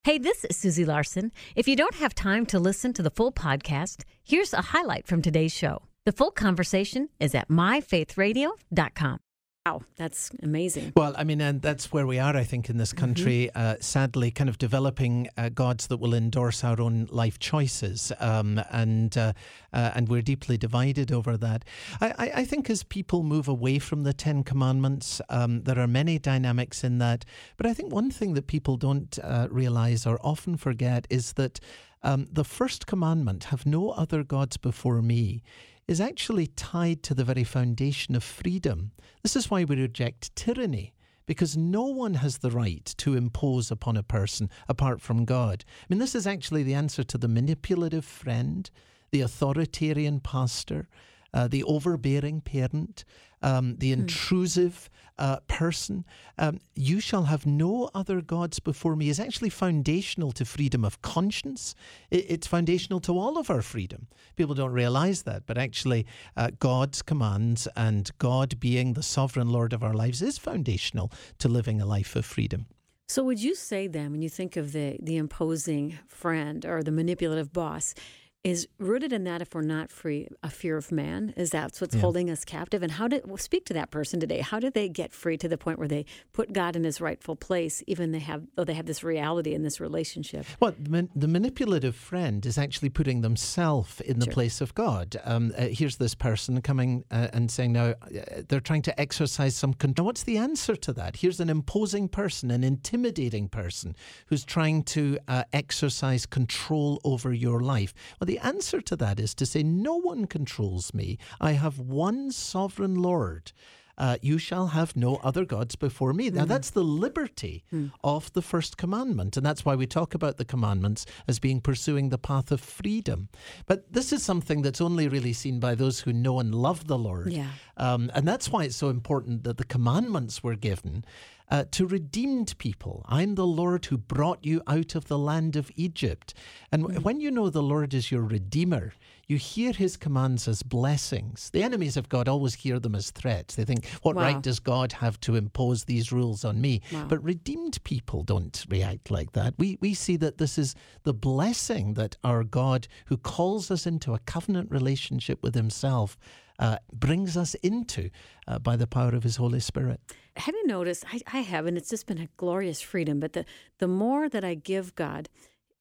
Hey, this is Susie Larson. If you don't have time to listen to the full podcast, here's a highlight from today's show. The full conversation is at myfaithradio.com. Wow, that's amazing. Well, I mean, and that's where we are, I think, in this country, sadly, kind of developing gods that will endorse our own life choices. And we're deeply divided over that. I think as people move away from the Ten Commandments, there are many dynamics in that. But I think one thing that people don't realize or often forget is that the first commandment, have no other gods before me, is actually tied to the very foundation of freedom. This is why we reject tyranny, because no one has the right to impose upon a person apart from God. I mean, this is actually the answer to the manipulative friend, the authoritarian pastor, the overbearing parent, the intrusive person. You shall have no other gods before me is actually foundational to freedom of conscience. It's foundational to all of our freedom. People don't realize that, but actually God's commands and God being the sovereign Lord of our lives is foundational to living a life of freedom. So would you say then, when you think of the imposing friend or the manipulative boss, is rooted in that if we're not free, a fear of man? Is that what's holding us captive? And speak to that person today. How did they get free to the point where they put God in his rightful place, even they have this reality in this relationship? Well, the manipulative friend is actually putting themselves in the place of God. Here's this person coming and saying, now, they're trying to exercise some control. What's the answer to that? Here's an imposing person, an intimidating person who's trying to exercise control over your life. Well, the answer to that is to say, no one controls me. I have one sovereign Lord. You shall have no other gods before me. Now, that's the liberty of the first commandment. And that's why we talk about the commandments as being pursuing the path of freedom. But this is something that's only really seen by those who know and love the Lord. Yeah. And that's why it's so important that the commandments were given to redeemed people. I'm the Lord who brought you out of the land of Egypt. And when you know the Lord is your Redeemer, you hear his commands as blessings. The enemies of God always hear them as threats. They think, what right does God have to impose these rules on me? But redeemed people don't react like that. We see that this is the blessing that our God, who calls us into a covenant relationship with himself, brings us into by the power of his Holy Spirit. Have you noticed, I have, and it's just been a glorious freedom, but the more that I give God,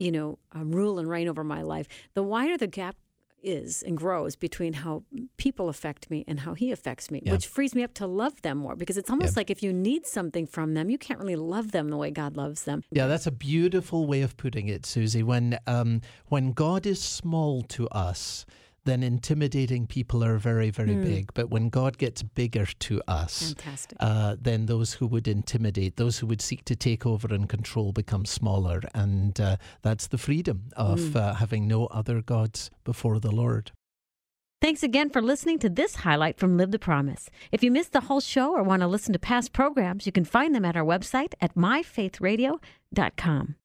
rule and reign over my life, the wider the gap is and grows between how people affect me and how he affects me, which frees me up to love them more, because it's almost like if you need something from them, you can't really love them the way God loves them. Yeah, that's a beautiful way of putting it, Susie. When God is small to us, then intimidating people are very, very big. But when God gets bigger to us, then those who would intimidate, those who would seek to take over and control become smaller. And that's the freedom of having no other gods before the Lord. Thanks again for listening to this highlight from Live the Promise. If you missed the whole show or want to listen to past programs, you can find them at our website at myfaithradio.com.